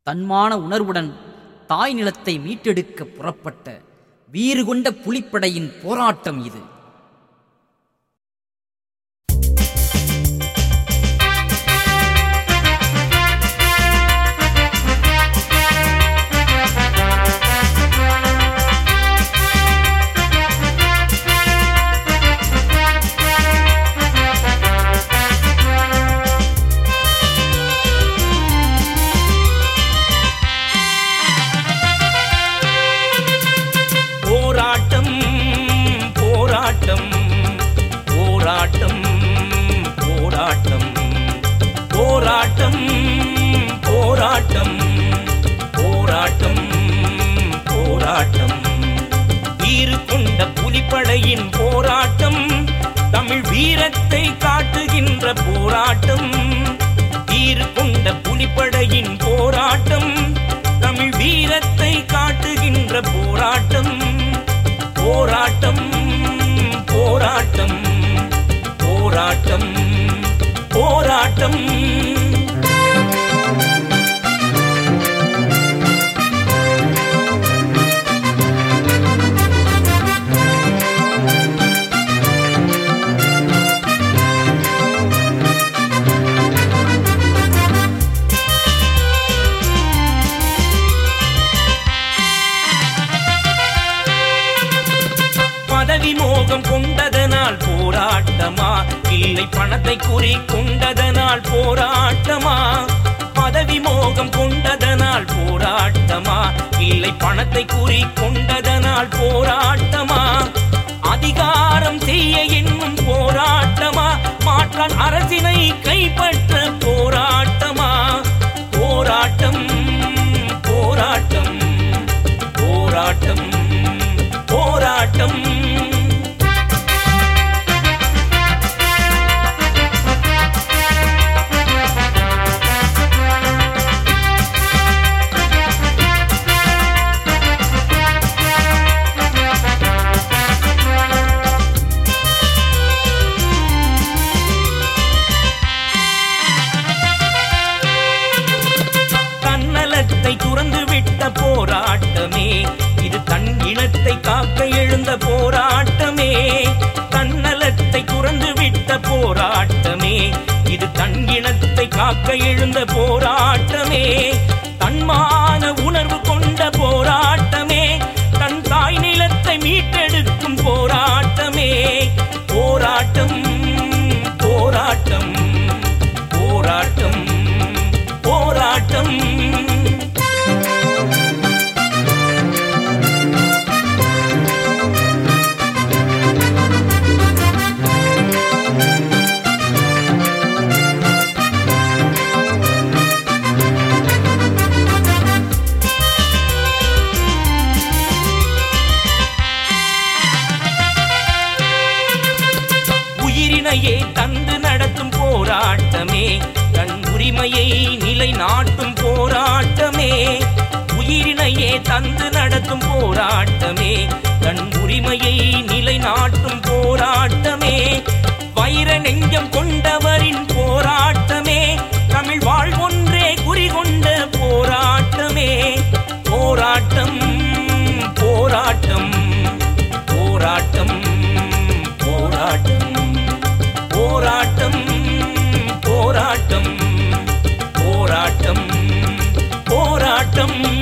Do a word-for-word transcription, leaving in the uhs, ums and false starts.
தன்மான உணர்வுடன் தாய் நிலத்தை மீட்டெடுக்க புறப்பட்ட வீறு கொண்ட புலிப்படையின் போராட்டம் இது. போராட்டம் போராட்டம் போராட்டம் போராட்டம் போராட்டம் போராட்டம் போராட்டம் வீறு கொண்ட புலிப்படையின் போராட்டம், தமிழ் வீரத்தை காட்டுகின்ற போராட்டம். வீறு கொண்ட புலிப்படையின் போராட்டம், தமிழ் வீரத்தை காட்டுகின்ற போராட்டம். போராட்டம் போராட்டம் போராட்டம் போராட்டம் பதவி மோகம் கொண்டதனால் போராட்டமா, இல்லை பணத்தை குறி கொண்டதனால் போராட்டமா? பதவி மோகம் கொண்டதனால் போராட்டமா, இல்லை பணத்தை குறி கொண்டதனால் போராட்டமா? அதிகாரம் செய்ய என்னும் போராட்டமா, மாற்றான் அரசினை கைப்பற்ற போராட்டமா? போராட்டம் போராட்டம் போராட்டம் போராட்டம் தன்னலத்தை துறந்து விட்ட போராட்டமே, இது தன் இனத்தை காக்க எழுந்த போராட்டமே. தன்னலத்தை துறந்து விட்ட போராட்டமே, இது தன் இனத்தை காக்க எழுந்த போராட்டமே. தன்மான உணர்வு கொண்ட போராட்டமே, தன் தாய் நிலத்தை மீட்டெடுக்கும் போராட்டமே. போராட்டம் போராட்டம் போராட்டம் போராட்டம் உயிரினையே தந்து நடத்தும் போராட்டமே, தன் உரிமையை நிலை நாட்டும் போராட்டமே. உயிரினையே தந்து நடத்தும் போராட்டமே, தன் உரிமையை நிலை நாட்டும் போராட்டமே. வைர நெஞ்சம் கொண்டவரின் போராட்டமே, தமிழ் வாழ்வொன்றே குறிகொண்ட போராட்டமே. போராட்டம் போராட்டம் போராட்டம் போராட்டம் போராட்டம் போராட்டம் போராட்டம் போராட்டம்